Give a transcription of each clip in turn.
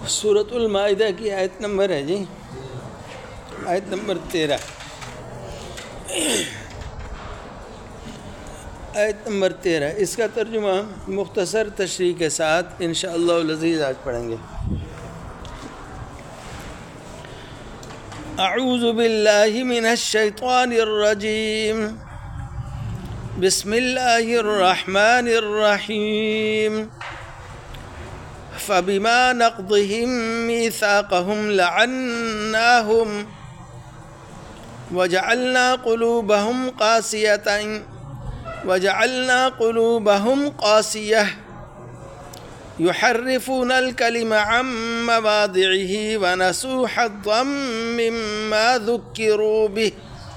سورۃ المائدہ کی آیت نمبر ہے جی، آیت نمبر 13، آیت نمبر 13۔ اس کا ترجمہ مختصر تشریح کے ساتھ انشاءاللہ العزیز آج پڑھیں گے۔ اعوذ باللہ من الشیطان الرجیم، بسم اللہ الرحمن الرحیم۔ فبما نقضهم ميثاقهم لعناهم وجعلنا قلوبهم قاسية يحرفون الكلم عن مواضعه ونسوا حظا مما ذكروا به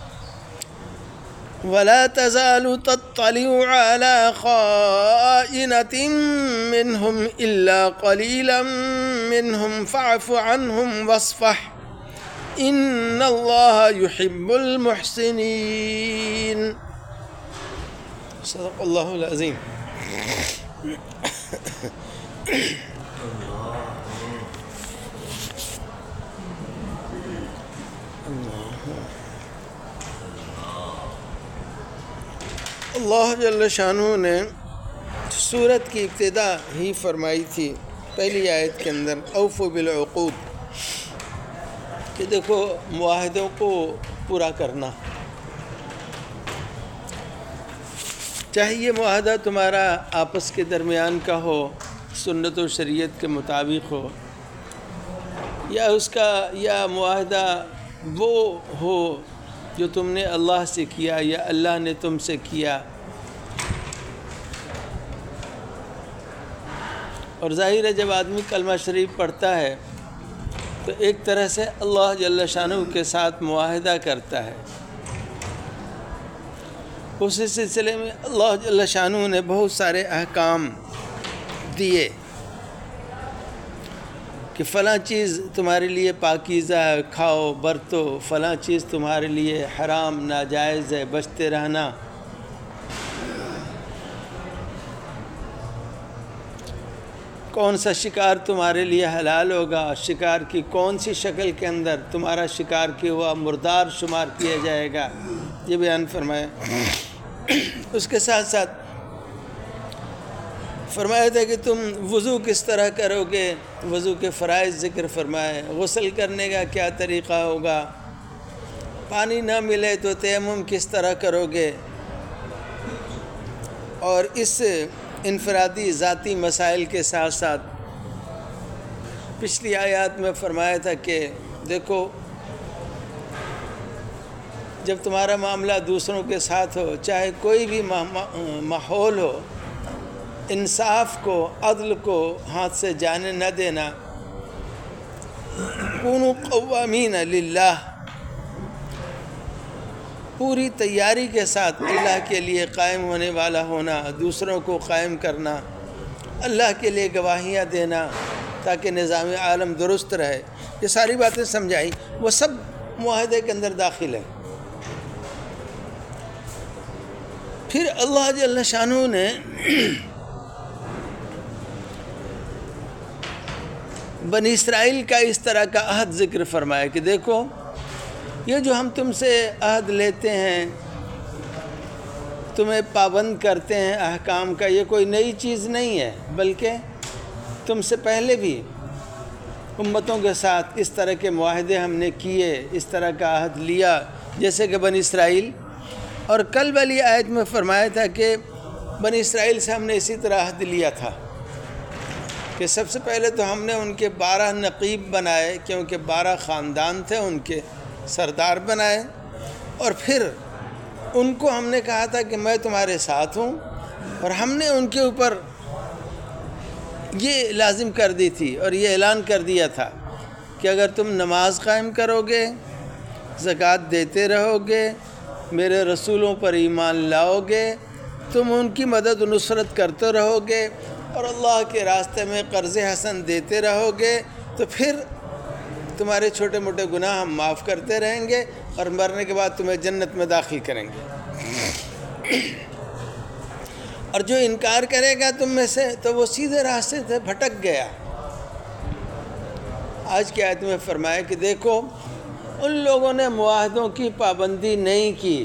ولا تزال تطلع على خائنة منهم إلا قليلا منهم فاعف عنهم واصفح إن الله يحب المحسنين۔ صدق اللہ العظیم۔ اللہ جل شانہ نے سورت کی ابتدا ہی فرمائی تھی پہلی آیت کے اندر، اوفوا بالعقود، کہ دیکھو معاہدوں کو پورا کرنا، چاہے یہ معاہدہ تمہارا آپس کے درمیان کا ہو، سنت و شریعت کے مطابق ہو، یا معاہدہ وہ ہو جو تم نے اللہ سے کیا یا اللہ نے تم سے کیا۔ اور ظاہر ہے جب آدمی کلمہ شریف پڑھتا ہے تو ایک طرح سے اللہ جل شانہ کے ساتھ معاہدہ کرتا ہے۔ اسی سلسلے میں اللہ جل شانہ نے بہت سارے احکام دیے کہ فلاں چیز تمہارے لیے پاکیزہ ہے، کھاؤ برتو، فلاں چیز تمہارے لیے حرام ناجائز ہے، بچتے رہنا۔ کون سا شکار تمہارے لیے حلال ہوگا، شکار کی کون سی شکل کے اندر تمہارا شکار کیا ہوا مردار شمار کیا جائے گا، یہ بیان فرمایا۔ اس کے ساتھ ساتھ فرمایا تھا کہ تم وضو کس طرح کرو گے، وضو کے فرائض ذکر فرمائے، غسل کرنے کا کیا طریقہ ہوگا، پانی نہ ملے تو تیمم کس طرح کرو گے، اور اس انفرادی ذاتی مسائل کے ساتھ ساتھ پچھلی آیات میں فرمایا تھا کہ دیکھو جب تمہارا معاملہ دوسروں کے ساتھ ہو، چاہے کوئی بھی ماحول ہو، انصاف کو، عدل کو ہاتھ سے جانے نہ دینا۔ کونوا قوامین للہ، پوری تیاری کے ساتھ اللہ کے لیے قائم ہونے والا ہونا، دوسروں کو قائم کرنا، اللہ کے لیے گواہیاں دینا تاکہ نظام عالم درست رہے۔ یہ ساری باتیں سمجھائی، وہ سب معاہدے کے اندر داخل ہے۔ پھر اللہ جل شانہ نے بنی اسرائیل کا اس طرح کا عہد ذکر فرمایا کہ دیکھو یہ جو ہم تم سے عہد لیتے ہیں، تمہیں پابند کرتے ہیں احکام کا، یہ کوئی نئی چیز نہیں ہے، بلکہ تم سے پہلے بھی امتوں کے ساتھ اس طرح کے معاہدے ہم نے کیے، اس طرح کا عہد لیا، جیسے کہ بنی اسرائیل۔ اور کل والی آیت میں فرمایا تھا کہ بنی اسرائیل سے ہم نے اسی طرح عہد لیا تھا کہ سب سے پہلے تو ہم نے ان کے 12 نقیب بنائے، کیونکہ 12 خاندان تھے، ان کے سردار بنائے، اور پھر ان کو ہم نے کہا تھا کہ میں تمہارے ساتھ ہوں، اور ہم نے ان کے اوپر یہ لازم کر دی تھی اور یہ اعلان کر دیا تھا کہ اگر تم نماز قائم کرو گے، زکوٰۃ دیتے رہو گے، میرے رسولوں پر ایمان لاؤ گے، تم ان کی مدد و نصرت کرتے رہو گے اور اللہ کے راستے میں قرض حسن دیتے رہو گے، تو پھر تمہارے چھوٹے موٹے گناہ ہم معاف کرتے رہیں گے اور مرنے کے بعد تمہیں جنت میں داخل کریں گے۔ اور جو انکار کرے گا تم میں سے تو وہ سیدھے راستے سے بھٹک گیا۔ آج کی آیت میں فرمایا کہ دیکھو ان لوگوں نے معاہدوں کی پابندی نہیں کی.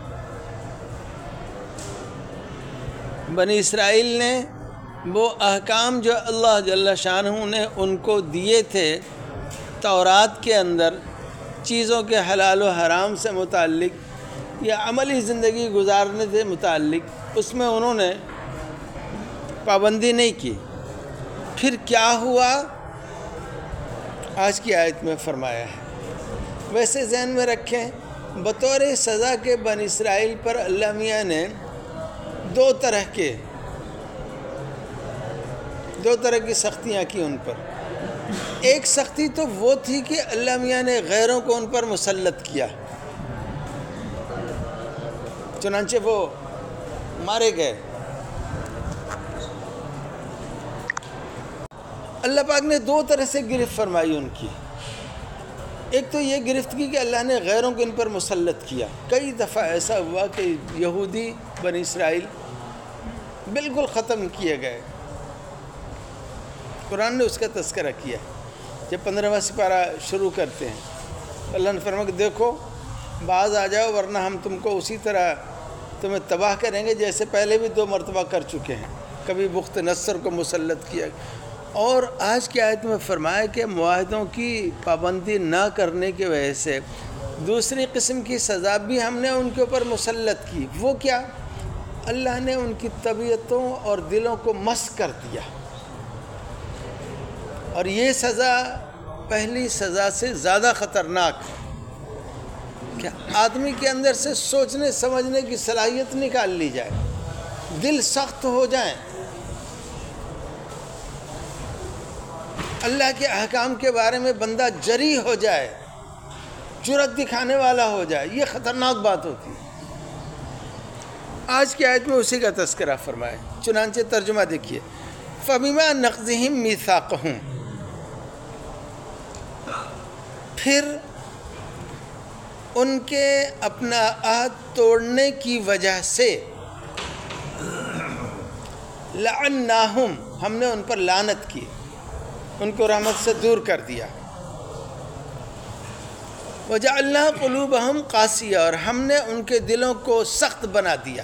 بنی اسرائیل نے وہ احکام جو اللہ جل شانہ نے ان کو دیے تھے تورات کے اندر چیزوں کے حلال و حرام سے متعلق یا عملی زندگی گزارنے سے متعلق، اس میں انہوں نے پابندی نہیں کی. پھر کیا ہوا؟ آج کی آیت میں فرمایا ہے. ویسے ذہن میں رکھیں، بطور سزا کے بنی اسرائیل پر اللہ میاں نے دو طرح کی سختیاں کی ان پر. ایک سختی تو وہ تھی کہ اللہ میاں نے غیروں کو ان پر مسلط کیا، چنانچہ وہ مارے گئے. اللہ پاک نے دو طرح سے گرفت فرمائی ان کی. ایک تو یہ گرفت کی کہ اللہ نے غیروں کو ان پر مسلط کیا. کئی دفعہ ایسا ہوا کہ یہودی بنی اسرائیل بالکل ختم کیے گئے. قرآن نے اس کا تذکرہ کیا. جب 15واں سپارہ شروع کرتے ہیں اللہ نے فرمایا کہ دیکھو باز آ جاؤ ورنہ ہم تم کو اسی طرح تمہیں تباہ کریں گے جیسے پہلے بھی 2 مرتبہ کر چکے ہیں. کبھی بخت نصر کو مسلط کیا. اور آج کی آیت میں فرمایا کہ معاہدوں کی پابندی نہ کرنے کی وجہ سے دوسری قسم کی سزا بھی ہم نے ان کے اوپر مسلط کی. وہ کیا؟ اللہ نے ان کی طبیعتوں اور دلوں کو مس کر دیا. اور یہ سزا پہلی سزا سے زیادہ خطرناک ہے کہ آدمی کے اندر سے سوچنے سمجھنے کی صلاحیت نکال لی جائے، دل سخت ہو جائیں، اللہ کے احکام کے بارے میں بندہ جری ہو جائے، جرأت دکھانے والا ہو جائے. یہ خطرناک بات ہوتی ہے. آج کی آیت میں اسی کا تذکرہ فرمائے. چنانچہ ترجمہ دیکھیے، فَبِمَا نَقْضِهِمْ مِيثَاقَهُمْ، پھر ان کے اپنا عہد توڑنے کی وجہ سے لعناہم، ہم نے ان پر لعنت کی، ان کو رحمت سے دور کر دیا. وجعلنا قلوبہم قاسیہ، اور ہم نے ان کے دلوں کو سخت بنا دیا.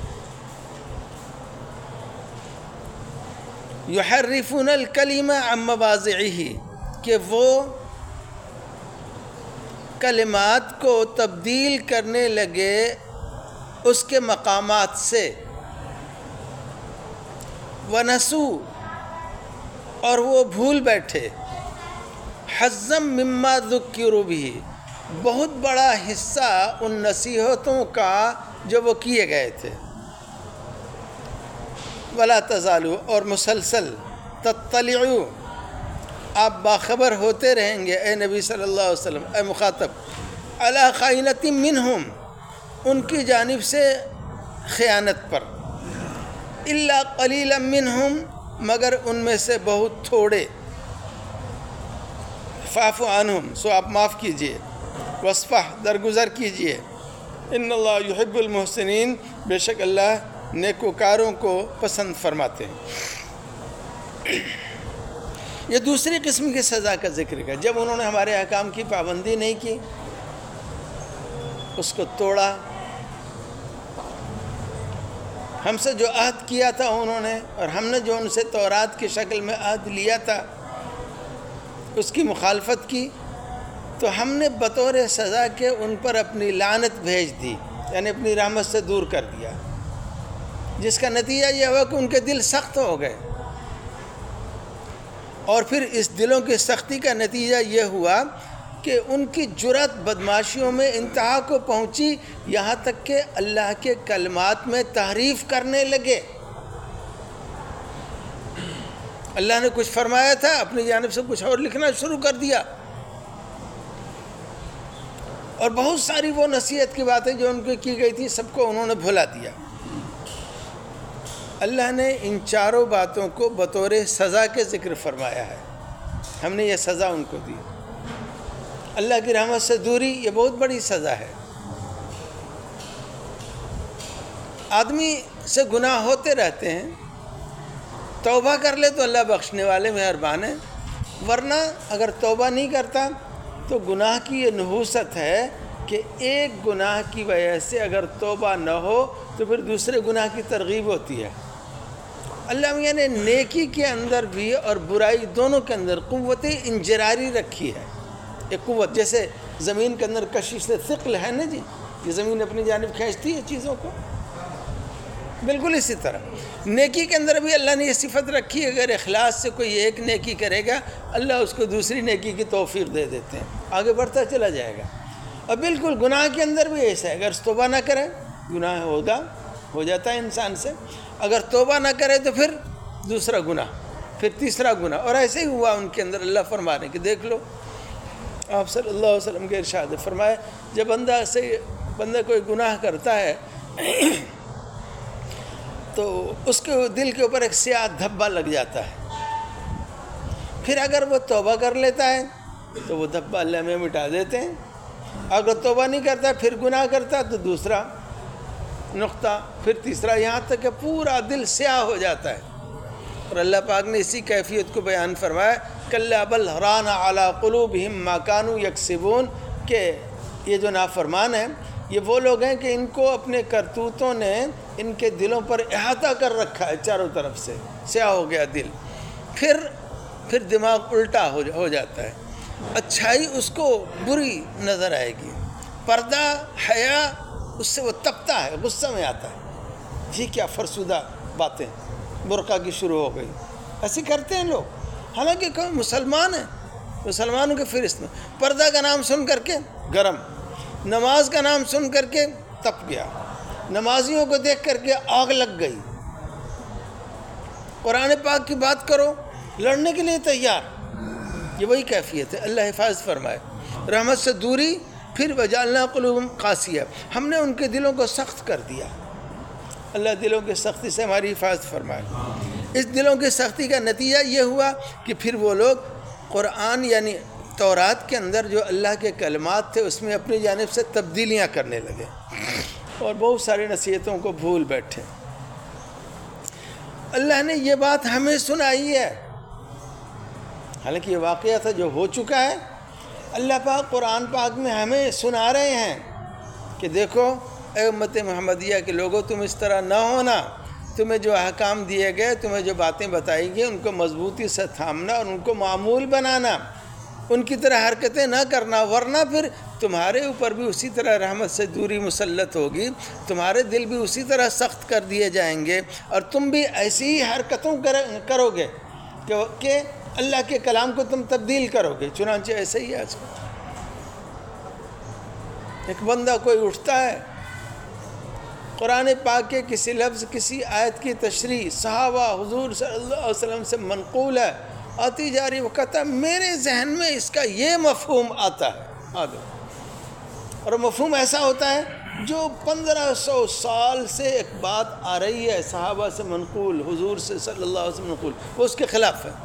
یحرفون الکلم عن مواضعہ، کہ وہ کلمات کو تبدیل کرنے لگے اس کے مقامات سے. ونسوا، اور وہ بھول بیٹھے، حظًا مما ذکروا بہ، بہت بڑا حصہ ان نصیحتوں کا جو وہ کیے گئے تھے. ولا تزالوا، اور مسلسل، تطلعوا، آپ باخبر ہوتے رہیں گے اے نبی صلی اللہ علیہ وسلم، اے مخاطب، علی خائنۃ منہم، ان کی جانب سے خیانت پر، الا قلیلا منہم، مگر ان میں سے بہت تھوڑے. فاعف عنہم، سو آپ معاف کیجئے. واصفح، درگزر کیجئے. ان اللہ یحب المحسنین، بے شک اللہ نیکوکاروں کو پسند فرماتے ہیں. یہ دوسری قسم کی سزا کا ذکر ہے. جب انہوں نے ہمارے احکام کی پابندی نہیں کی، اس کو توڑا، ہم سے جو عہد کیا تھا انہوں نے، اور ہم نے جو ان سے تورات کی شکل میں عہد لیا تھا اس کی مخالفت کی، تو ہم نے بطور سزا کے ان پر اپنی لعنت بھیج دی، یعنی اپنی رحمت سے دور کر دیا، جس کا نتیجہ یہ ہوا کہ ان کے دل سخت ہو گئے. اور پھر اس دلوں کی سختی کا نتیجہ یہ ہوا کہ ان کی جرأت بدماشیوں میں انتہا کو پہنچی، یہاں تک کہ اللہ کے کلمات میں تحریف کرنے لگے. اللہ نے کچھ فرمایا تھا، اپنی جانب سے کچھ اور لکھنا شروع کر دیا، اور بہت ساری وہ نصیحت کی باتیں جو ان کو کی گئی تھی سب کو انہوں نے بھلا دیا. اللہ نے ان چاروں باتوں کو بطور سزا کے ذکر فرمایا ہے. ہم نے یہ سزا ان کو دی. اللہ کی رحمت سے دوری یہ بہت بڑی سزا ہے. آدمی سے گناہ ہوتے رہتے ہیں، توبہ کر لے تو اللہ بخشنے والے مہربان ہیں، ورنہ اگر توبہ نہیں کرتا تو گناہ کی یہ نحوست ہے کہ ایک گناہ کی وجہ سے اگر توبہ نہ ہو تو پھر دوسرے گناہ کی ترغیب ہوتی ہے۔ اللہ میاں نے نیکی کے اندر بھی اور برائی دونوں کے اندر قوت انجراری رکھی ہے، ایک قوت جیسے زمین کے اندر کشش سے ثقل ہے نا جی، یہ زمین اپنی جانب کھینچتی ہے چیزوں کو، بالکل اسی طرح نیکی کے اندر بھی اللہ نے یہ صفت رکھی ہے، اگر اخلاص سے کوئی ایک نیکی کرے گا اللہ اس کو دوسری نیکی کی توفیق دے دیتے ہیں، آگے بڑھتا چلا جائے گا۔ اور بالکل گناہ کے اندر بھی ایسا ہے، اگر توبہ نہ کرے گناہ ہو جاتا ہے انسان سے، اگر توبہ نہ کرے تو پھر دوسرا گناہ، پھر تیسرا گناہ، اور ایسے ہی ہوا ان کے اندر۔ اللہ فرما رہے ہیں کہ دیکھ لو، آپ صلی اللہ علیہ وسلم کے ارشاد فرمائے جب بندہ کوئی گناہ کرتا ہے تو اس کے دل کے اوپر ایک سیاہ دھبا لگ جاتا ہے، پھر اگر وہ توبہ کر لیتا ہے تو وہ دھبا اللہ میں مٹا دیتے ہیں، اگر توبہ نہیں کرتا پھر گناہ کرتا تو دوسرا نقطہ، پھر تیسرا، یہاں تک کہ پورا دل سیاہ ہو جاتا ہے۔ اور اللہ پاک نے اسی کیفیت کو بیان فرمایا کلا بل ران علی قلوبہم ما کانوا یکسبون، کہ یہ جو نافرمان ہیں یہ وہ لوگ ہیں کہ ان کو اپنے کرتوتوں نے ان کے دلوں پر احاطہ کر رکھا ہے، چاروں طرف سے سیاہ ہو گیا دل، پھر دماغ الٹا ہو جاتا ہے، اچھائی اس کو بری نظر آئے گی، پردہ حیا اس سے وہ تپتا ہے، غصہ میں آتا ہے، یہ کیا فرسودہ باتیں، برقع کی شروع ہو گئی، ایسے کرتے ہیں لوگ، حالانکہ کوئی مسلمان ہیں، مسلمانوں کے فہرست میں پردہ کا نام سن کر کے گرم، نماز کا نام سن کر کے تپ گیا، نمازیوں کو دیکھ کر کے آگ لگ گئی، قرآن پاک کی بات کرو لڑنے کے لیے تیار، یہ وہی کیفیت ہے۔ اللہ حفاظت فرمائے، رحمت سے دوری، پھر وجعلنا قلوبہم قاسیہ، ہم نے ان کے دلوں کو سخت کر دیا، اللہ دلوں کی سختی سے ہماری حفاظت فرمائے۔ اس دلوں کی سختی کا نتیجہ یہ ہوا کہ پھر وہ لوگ قرآن یعنی تورات کے اندر جو اللہ کے کلمات تھے اس میں اپنی جانب سے تبدیلیاں کرنے لگے اور بہت ساری نصیحتوں کو بھول بیٹھے۔ اللہ نے یہ بات ہمیں سنائی ہے، حالانکہ یہ واقعہ تھا جو ہو چکا ہے، اللہ پاک قرآن پاک میں ہمیں سنا رہے ہیں کہ دیکھو اے امت محمدیہ کے لوگوں، تم اس طرح نہ ہونا، تمہیں جو احکام دیے گئے، تمہیں جو باتیں بتائی گئی ان کو مضبوطی سے تھامنا اور ان کو معمول بنانا، ان کی طرح حرکتیں نہ کرنا، ورنہ پھر تمہارے اوپر بھی اسی طرح رحمت سے دوری مسلط ہوگی، تمہارے دل بھی اسی طرح سخت کر دیے جائیں گے اور تم بھی ایسی ہی حرکتوں کرو گے کہ اللہ کے کلام کو تم تبدیل کرو گے۔ چنانچہ ایسے ہی آج ایک بندہ کوئی اٹھتا ہے، قرآن پاک کے کسی لفظ کسی آیت کی تشریح صحابہ حضور صلی اللہ علیہ وسلم سے منقول ہے، آتی جاری، وہ کہتا ہے میرے ذہن میں اس کا یہ مفہوم آتا ہے آگے، اور مفہوم ایسا ہوتا ہے جو 1500 سال سے ایک بات آ رہی ہے صحابہ سے منقول، حضور سے صلی اللہ علیہ وسلم منقول، وہ اس کے خلاف ہے،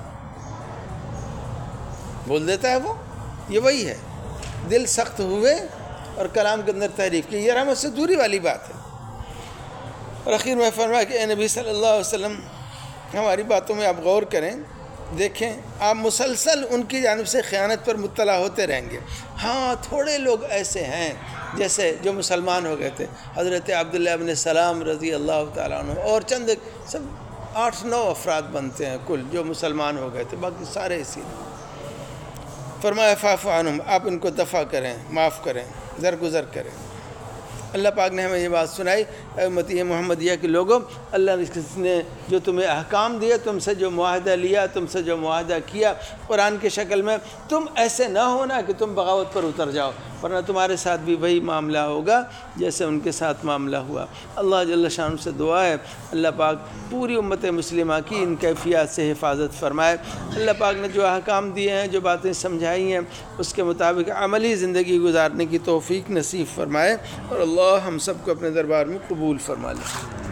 بول دیتا ہے وہ، یہ وہی ہے، دل سخت ہوئے اور کلام کے اندر تحریف کی، یہ رحمت سے دوری والی بات ہے۔ اور اخیر میں فرمایا کہ اے نبی صلی اللہ علیہ وسلم ہماری باتوں میں آپ غور کریں، دیکھیں آپ مسلسل ان کی جانب سے خیانت پر مطلع ہوتے رہیں گے۔ ہاں تھوڑے لوگ ایسے ہیں جیسے جو مسلمان ہو گئے تھے، حضرت عبداللہ ابن سلام رضی اللہ تعالیٰ عنہ، اور چند سب 8-9 افراد بنتے ہیں کل جو مسلمان ہو گئے تھے، باقی سارے اسی نے فرمایا فاعف عنہم، آپ ان کو دفع کریں، معاف کریں، درگزر کریں۔ اللہ پاک نے ہمیں یہ بات سنائی، اے امتی محمدیہ کے لوگوں، اللہ نے جو تمہیں احکام دیے، تم سے جو معاہدہ لیا، تم سے جو معاہدہ کیا قرآن کی شکل میں، تم ایسے نہ ہونا کہ تم بغاوت پر اتر جاؤ، ورنہ تمہارے ساتھ بھی وہی معاملہ ہوگا جیسے ان کے ساتھ معاملہ ہوا۔ اللہ جل شانہ سے دعا ہے اللہ پاک پوری امت مسلمہ کی ان کیفیات سے حفاظت فرمائے۔ اللہ پاک نے جو احکام دیے ہیں، جو باتیں سمجھائی ہیں، اس کے مطابق عملی زندگی گزارنے کی توفیق نصیب فرمائے، اور اللہ ہم سب کو اپنے دربار میں قبول فرما لے۔